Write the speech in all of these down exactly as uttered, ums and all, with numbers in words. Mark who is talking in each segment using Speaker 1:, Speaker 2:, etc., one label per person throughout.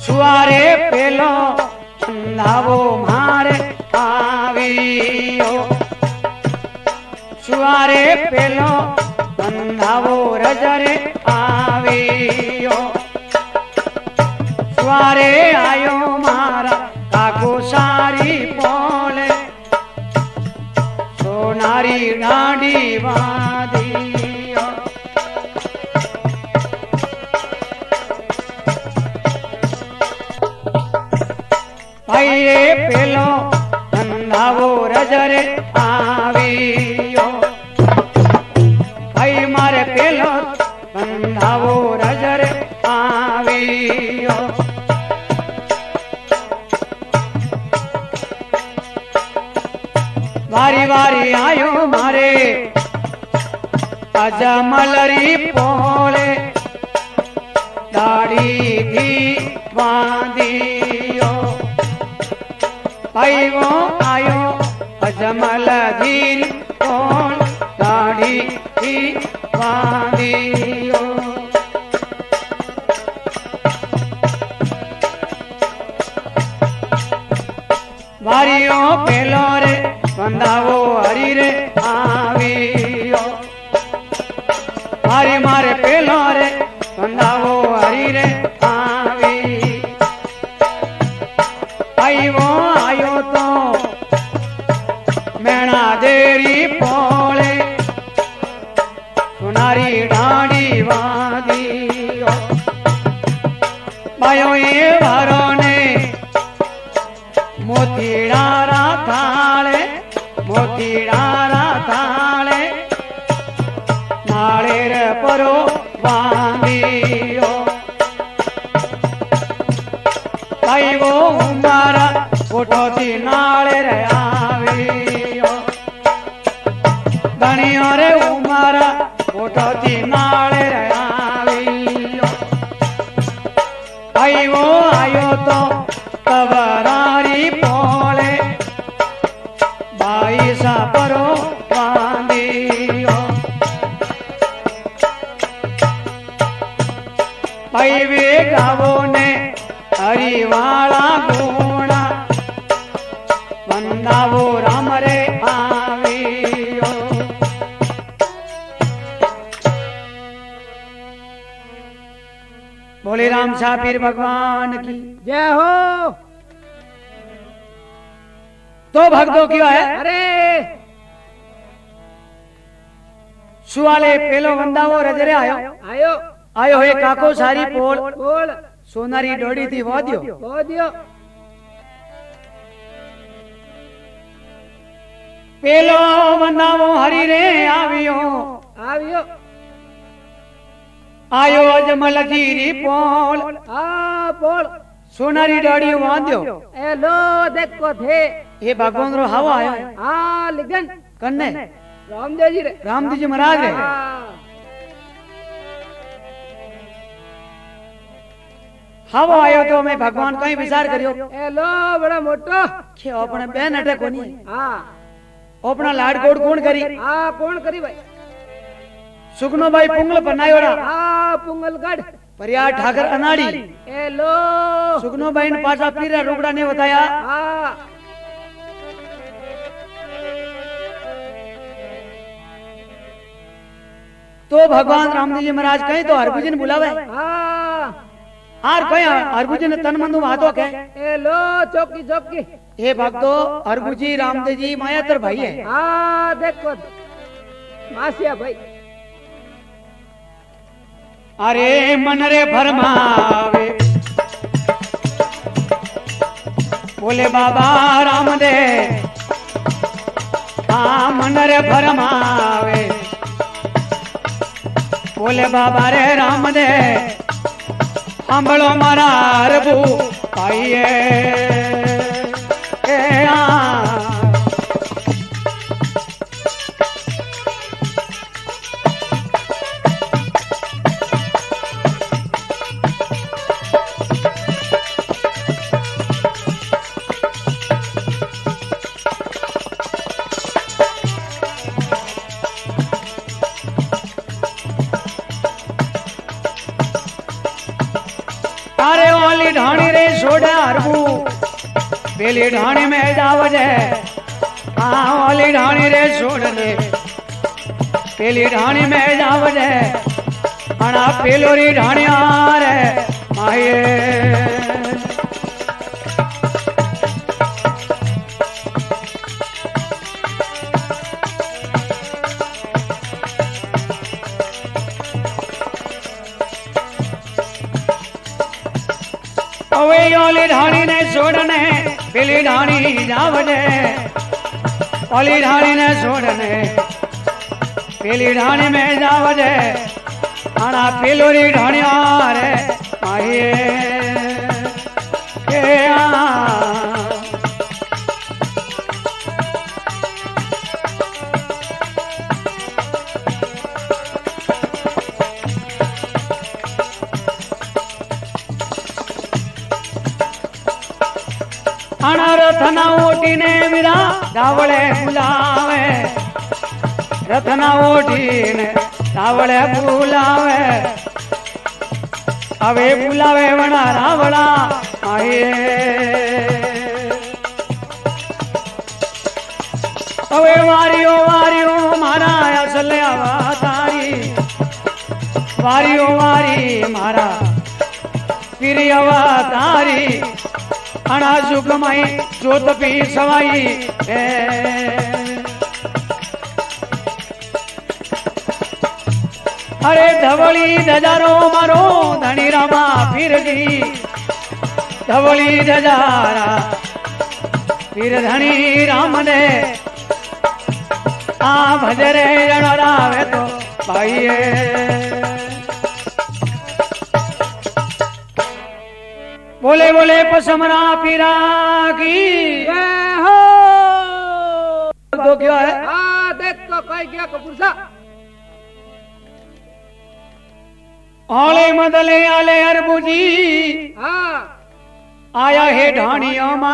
Speaker 1: सुवारे पेलो बंधावो मारे आवियो सुवारे पेलो बंधावो रजरे आवियो सुवारे आयो मारा काको सारी पोले सोनारी डांडी बांधियो भाई पेलो बंधावो रजरे आवियो भाई मारे पेलो बंधावो रजरे आवियो वारी वारी आयो मारे अजमलरी पोले दाढ़ी थी बांधियो भाई वो आयो अजमल धीर पोल दाढ़ी थी बांधियो वारियो पेलो रे बंधावो हरी रे आवियो मारे मारे पेलो रे बंधावो हरी रे आवी भाई वो आयो तो मैना देरी पोले सुनारी डांडी बांधियो भाइयों ये भरो ने मोतीडारा थाले मोतीडारा थाले नालेर परो बांधियो भाई वो उमारा उठोती नालेर आवियो धनियो रे उमारा उठोती नालेर आवियो भाई वो आयो तो कवरारी पोले बाईसा परो बांधियो भाई वे गावो ने हरिवाला गुणा बंधावो राम रे आवियो बोले राम सापीर भगवान की
Speaker 2: जय हो।
Speaker 1: तो भक्तों की है
Speaker 2: अरे
Speaker 1: सुवाले पेलो बंधावो रजरे आयो
Speaker 2: आयो
Speaker 1: आयो हे काको सारी पोल
Speaker 2: बोल
Speaker 1: सोनारी डोड़ी थी वो दियो
Speaker 2: वो दियो
Speaker 1: पेलो बंधावो हरी रे आवियो
Speaker 2: आवियो
Speaker 1: आयो अजमल धीरी पोल
Speaker 2: आ बोल
Speaker 1: सोनारी डोड़ी बांधियो
Speaker 2: ए लो देखो थे
Speaker 1: ये भगवान रो हवा आयो
Speaker 2: आ लिगन
Speaker 1: कन्ने
Speaker 2: रामदेव जी रे
Speaker 1: रामदेव जी महाराज रे हवा आयो तो मैं भगवान कहीं विचार करियो
Speaker 2: ए लो बड़ा मोटो
Speaker 1: के अपने बहन अटे कोनी
Speaker 2: हां
Speaker 1: अपना लाड कोड कौन करी
Speaker 2: हां कौन करी भाई
Speaker 1: सुगनो भाई पुंगल बनायोड़ा
Speaker 2: हां पुंगल गढ़
Speaker 1: परिया ठाकर अनाड़ी
Speaker 2: ए लो
Speaker 1: सुगनो भाई ने पासा पीरा रुगड़ा ने बताया
Speaker 2: हां
Speaker 1: तो भगवान रामदेव जी महाराज कहीं तो हरभुजन बुलावे
Speaker 2: हां
Speaker 1: आर कहीं हरभुजन तन मंदु हाथों के
Speaker 2: ए लो चौकी चौकी
Speaker 1: हे भक्तो हरभुजी रामदेव जी मायातर भाई है
Speaker 2: हां देखो मासिया भाई
Speaker 1: अरे मन रे भरमावे बोले बाबा रामदेव हाँ मन रे भरमावे बोले बाबा रे रामदेव सांभळो मारा रघु भाईए ए आ अरे ओ वाली ढाणी रे छोड़ हरबू पेली ढाणी में जावजे हाँ वाली ढाणी रे छोड़ने पेली ढाणी में जावजे अना पेलोरी ढाणिया रे माये ओली ढाणी ने छोड़ने पेली ढाणी जावजे ओली ढाणी ने छोड़ने पेली ढाणी में जावजे आना पेलोरी ढाणिया रे माये के आ रथना ओटी ने मेरा धावड़े बुलावे रथना ओटी ने धावड़े बुलावे अवे बुलावे बना रावड़ा आए अवे वारियो वारियो मारा असल अवतारी वारियो वारी मारा फिर अवतारी अना जुगमाई जोत पी सवाई अरे धवली धजारो मारो धनी रामा फिर गई धवली धजारा फिर धनी राम ने आ भजरे जड़ावे तो भाई बोले बोले पसमरा पीरा की
Speaker 2: हो
Speaker 1: तो क्या है
Speaker 2: हाँ देख तो कह गया कपूर सा
Speaker 1: आले मदले आले अरबुजी
Speaker 2: हाँ
Speaker 1: आया है ढाणियों में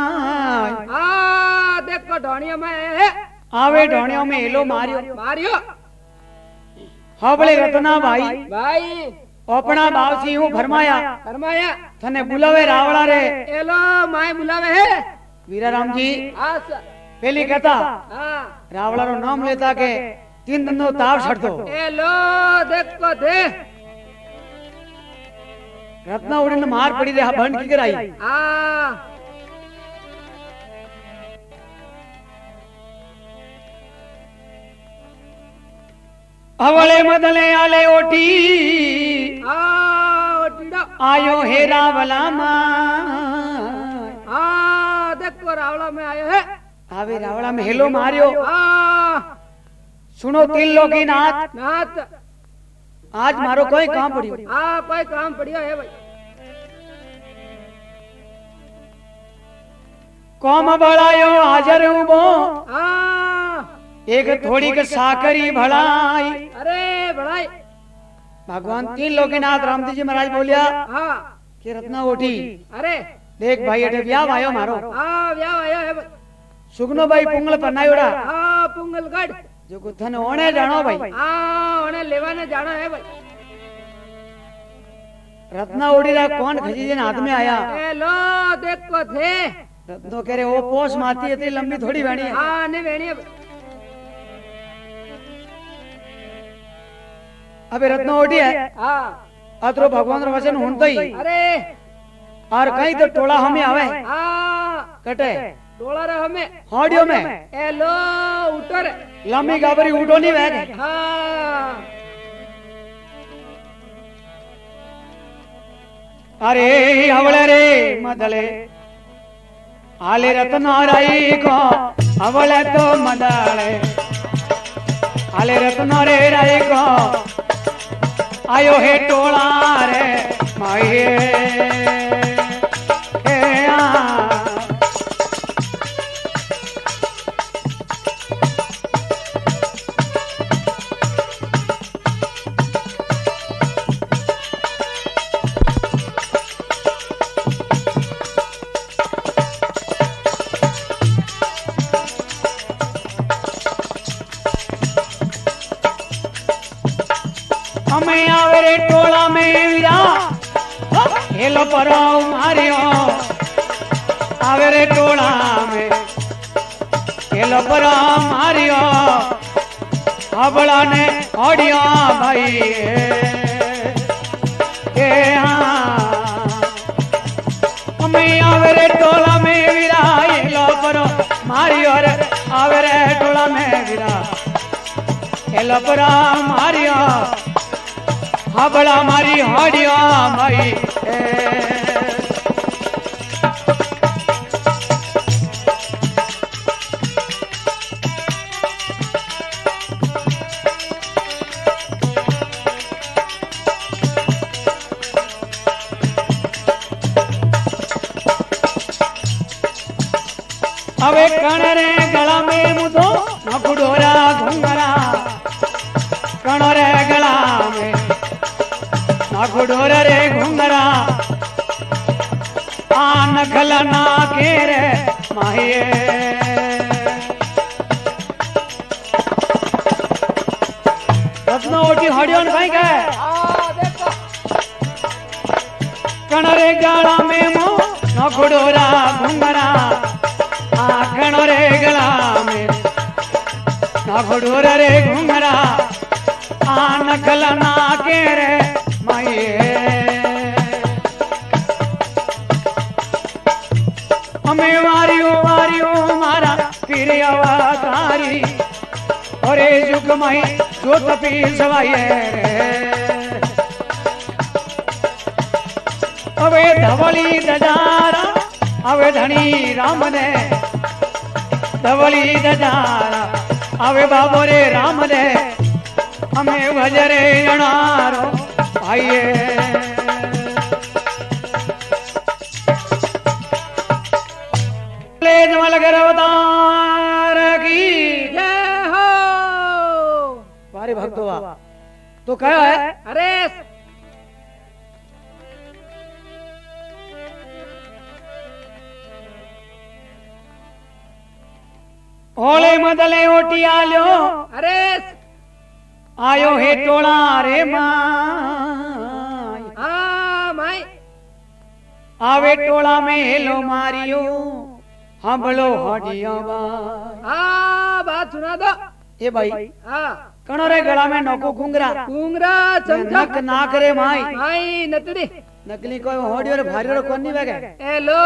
Speaker 2: हाँ देख तो ढाणियों में है
Speaker 1: आवे ढाणियों में हेलो मारियो
Speaker 2: मारियो
Speaker 1: हाँ बोले रत्ना भाई
Speaker 2: भाई
Speaker 1: अपना भाव सी हूँ फरमाया
Speaker 2: फरमाया
Speaker 1: थने बुलावे रावड़ा रे
Speaker 2: एलो माए बुलावे है
Speaker 1: वीरा राम जी
Speaker 2: हाँ
Speaker 1: पहली कहता
Speaker 2: हाँ
Speaker 1: रावड़ा रो नाम लेता के तीन दिन नो ताव छड़ दो
Speaker 2: एलो देख को दे
Speaker 1: रत्ना उड़ी ने मार पड़ी दे बंद की कराई
Speaker 2: हाँ
Speaker 1: अवले मदले आले ओटी आयो हे रावला मां
Speaker 2: हाँ देखो रावला में आयो है
Speaker 1: आवे रावला में हेलो मारियो
Speaker 2: हाँ
Speaker 1: सुनो तीन लोग की नाथ
Speaker 2: नाथ
Speaker 1: आज मारो कोई काम पड़ियो
Speaker 2: हाँ कोई काम पड़ियो है भाई
Speaker 1: कौम बड़ायो हाजर हूँ वो
Speaker 2: हाँ
Speaker 1: एक थोड़ी के साकरी भलाई
Speaker 2: अरे भलाई
Speaker 1: भगवान तीन लोग नाथ रामजी जी महाराज बोलिया
Speaker 2: हाँ
Speaker 1: कि रत्ना उठी
Speaker 2: अरे
Speaker 1: देख भाई अटे ब्याह आयो मारो
Speaker 2: हाँ ब्याह आयो है भाई
Speaker 1: सुगनो भाई पुंगल पन्नायोड़ा
Speaker 2: हाँ पुंगल गढ़
Speaker 1: जो कुथन ओने जानो भाई
Speaker 2: हाँ ओने लेवाने जाना है भाई
Speaker 1: रत्ना उड़ी रहा कौन खजी जन हाथ में आया
Speaker 2: ए लो देख को थे
Speaker 1: रत्नो कह रहे वो पोस माती है इतनी लंबी थोड़ी वेणी है
Speaker 2: हाँ नहीं वेणी है
Speaker 1: अबे रत्नो उठी है
Speaker 2: हाँ
Speaker 1: अतरो भगवान रो वचन हुन ही
Speaker 2: अरे
Speaker 1: और कहीं तो टोला हमें आवे
Speaker 2: हाँ
Speaker 1: कटे
Speaker 2: टोला रे हमें
Speaker 1: हॉडियो में
Speaker 2: ए लो उतर
Speaker 1: लंबी गाबरी उठो नहीं वह
Speaker 2: हाँ
Speaker 1: अरे हवले रे मदले आले रत्नाराई को हवले तो मदले आले रत्ना रे राई को आयो हे टोला रे माये हे आ हमें आवे रे टोला में वीरा हेलो केलो परो मारियो आवे रे टोला में केलो परो मारियो हबड़ा ने ओडिया भाई ए हाँ मैं आवे रे टोला में वीरा केलो परो मारियो रे आवे रे टोला में वीरा केलो परो मारियो हबड़ा मारी हडिया भाई अवे कण रे गला में मुदो नकुडोरा घुंगरा कण रे गला में नकुडोरा रे घुंगरा आन खलना के रे माहिए रत्नो ओटी हडियोन भाई का
Speaker 2: हाँ देखो
Speaker 1: कण रे गला में मो नकुडोरा घुंगरा आखण रे गला में नाखडोर रे घुंगरा आन खलना के रे माये हमें वारियो वारियो मारा फिर अवतारी और जुग माई जो तपी सवाये अवे धवली दजारा अवे धनी राम ने धवली दजारा अवे बाबो रे राम ने हमें भजरे अनारो आइए ले जमल कर अवतार की
Speaker 2: जय हो
Speaker 1: हमारे भक्तों तो क्या है
Speaker 2: अरे
Speaker 1: ओले मदले ओटी आलो
Speaker 2: अरे
Speaker 1: आयो हे टोला रे माई
Speaker 2: हाँ माई
Speaker 1: आवे टोला में हेलो मारियो हंबलो हडिया बाई
Speaker 2: हाँ बात सुना दो
Speaker 1: ए भाई
Speaker 2: हाँ
Speaker 1: कणो रे गला में नोको घुंगरा
Speaker 2: घुंगरा चमचम
Speaker 1: नक नाक रे माई
Speaker 2: माई नतड़ी
Speaker 1: नकली कोई हडियो रे भारी रो कोनी वेगे
Speaker 2: ए लो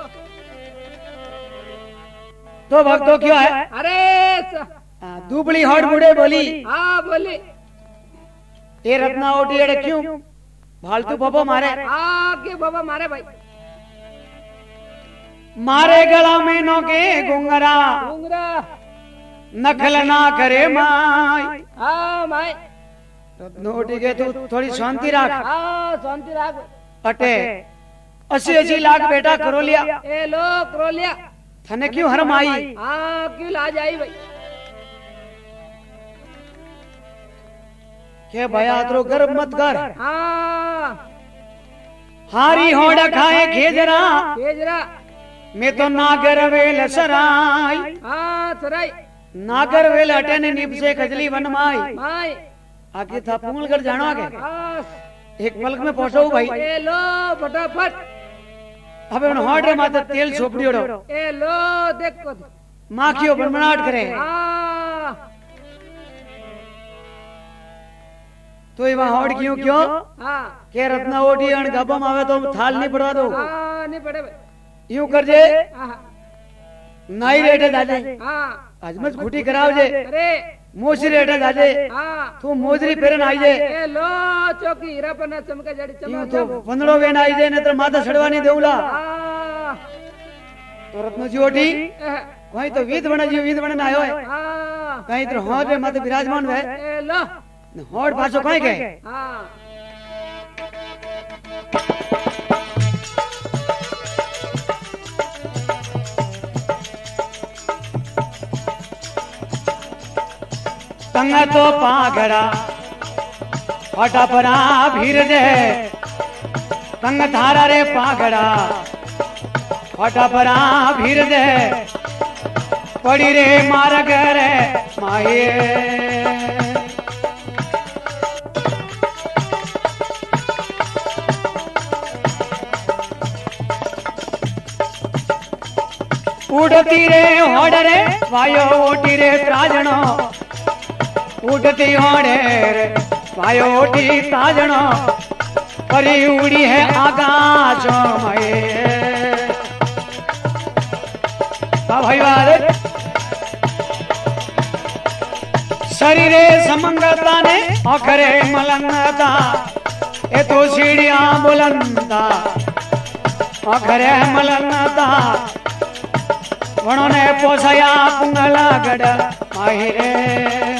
Speaker 1: तो भक्तो क्यों है
Speaker 2: अरे स-
Speaker 1: हाँ, दुबली हड बुढ़े बोली
Speaker 2: हाँ बोली
Speaker 1: ए रत्ना ओटी एड़े क्यों फालतू बबो मारे
Speaker 2: हाँ के बाबा मारे भाई
Speaker 1: मारे गला में नोके घुंगरा
Speaker 2: घुंगरा
Speaker 1: नखल ना करे माई
Speaker 2: हाँ माई
Speaker 1: रत्ना ओटी के तू थोड़ी शांति रख
Speaker 2: हाँ शांति राख
Speaker 1: अटे अस्सी अस्सी लाख बेटा करो लिया
Speaker 2: ए लो क्रोलिया
Speaker 1: थने क्यों हरम आई
Speaker 2: हाँ क्यों ला जाई भाई
Speaker 1: के भयात्रो गर्भ मत कर
Speaker 2: हाँ
Speaker 1: हारी होड़ा खाए खेजरा
Speaker 2: केजरा
Speaker 1: मैं तो नागर वेल सराय
Speaker 2: हाँ सराई
Speaker 1: नागर वेल अटे ने निप से खजली वन माई
Speaker 2: माई
Speaker 1: आगे था पुंगलगढ़ जानो आगे
Speaker 2: हाँ
Speaker 1: एक पलक में पहुंचो भाई
Speaker 2: ए लो फटाफट
Speaker 1: अबे उन हॉट रे माते तेल छोपड़ियोड़ो
Speaker 2: ए लो देखो
Speaker 1: माखियो बनबनाट करे
Speaker 2: हाँ
Speaker 1: तो ये वहां हॉट क्यों क्यों
Speaker 2: हाँ
Speaker 1: के रत्ना ओटी अन गबम आवे तो थाल नहीं पड़वा दो
Speaker 2: हाँ नहीं पड़े भाई
Speaker 1: यूं कर जे
Speaker 2: हाँ
Speaker 1: नाई रेटे दादे
Speaker 2: हाँ
Speaker 1: आज मत घुटी कराव जे
Speaker 2: अरे
Speaker 1: मोसी रेटे दादे
Speaker 2: हाँ
Speaker 1: तू मोजरी पेरन आई जे
Speaker 2: ए लो चौकी हीरा पर चमका जड़ी
Speaker 1: यूं
Speaker 2: चमक
Speaker 1: तो पंदड़ो वेन आई जे न तो माथा छड़वा नहीं देउला
Speaker 2: हाँ
Speaker 1: तो रत्न जी ओटी
Speaker 2: ए,
Speaker 1: कहीं तो वीत बना जी वीत बना आयो है
Speaker 2: हाँ
Speaker 1: कहीं तो हॉट रे माते विराजमान वे
Speaker 2: ए लो
Speaker 1: हॉट पाछो कहीं के
Speaker 2: हाँ
Speaker 1: तंग तो पागड़ा फटापरा भीर दे तंग थारा रे पागड़ा फटापरा भीर दे पड़ी रे मार्ग रे माये उड़ती रे होड़ रे वायो ओटी रे त्राजणो उड़ती होड़े रे वायो ओटी त्राजणो परी उड़ी है आकाश में भाई वाले शरीरे समंगता ने अखरे मलंगता ए तो सीढ़ियां बुलंदा अखरे मलंगता वणों ने पोसया पुंगला गड़ माहिरे